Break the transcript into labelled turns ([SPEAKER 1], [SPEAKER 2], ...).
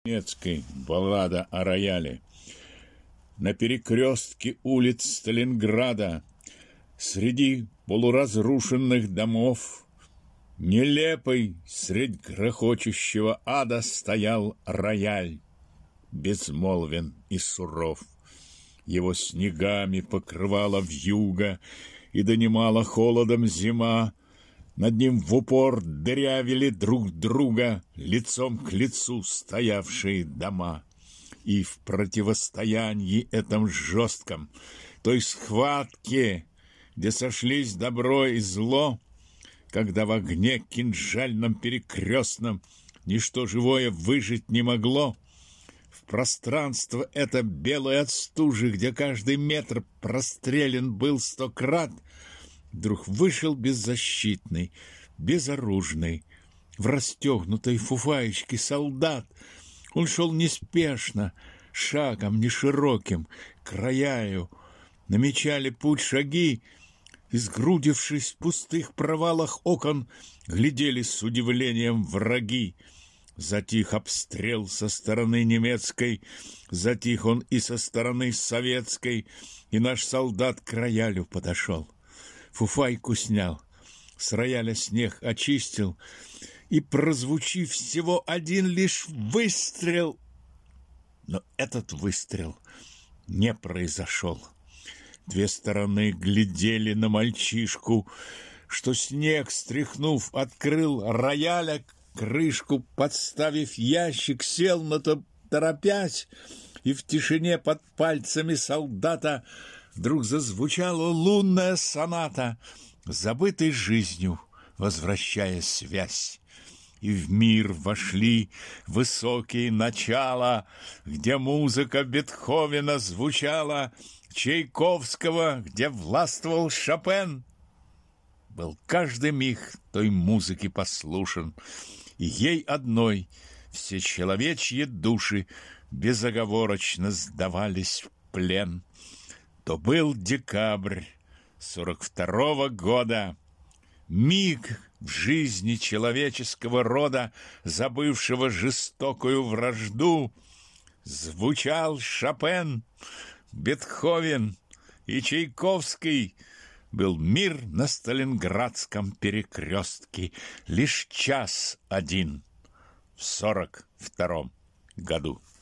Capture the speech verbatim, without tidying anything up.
[SPEAKER 1] Немецкой баллада о рояле. На перекрестке улиц Сталинграда, среди полуразрушенных домов, нелепый средь грохочущего ада стоял рояль, безмолвен и суров. Его снегами покрывала вьюга и донимала холодом зима. Над ним в упор дырявили друг друга лицом к лицу стоявшие дома. И в противостоянии этом жестком, той схватке, где сошлись добро и зло, когда в огне кинжальном перекрестном ничто живое выжить не могло, в пространство это белое от стужи, где каждый метр прострелен был сто крат, вдруг вышел беззащитный, безоружный, в расстегнутой фуфаечке солдат. Он шел неспешно, шагом нешироким, к роялю. Намечали путь шаги, и, сгрудившись в пустых провалах окон, глядели с удивлением враги. Затих обстрел со стороны немецкой, затих он и со стороны советской, и наш солдат к роялю подошел. Фуфайку снял, с рояля снег очистил, и, прозвучив всего один лишь выстрел, но этот выстрел не произошел. Две стороны глядели на мальчишку, что снег, стряхнув, открыл рояля крышку, подставив ящик, сел на то, торопясь, и в тишине под пальцами солдата вдруг зазвучала лунная соната, забытой жизнью возвращая связь. И в мир вошли высокие начала, где музыка Бетховена звучала, Чайковского, где властвовал Шопен. Был каждый миг той музыки послушен, и ей одной все человечьи души безоговорочно сдавались в плен. То был декабрь сорок второго года, миг в жизни человеческого рода, забывшего жестокую вражду. Звучал Шопен, Бетховен и Чайковский. Был мир на Сталинградском перекрестке, лишь час один в сорок втором году.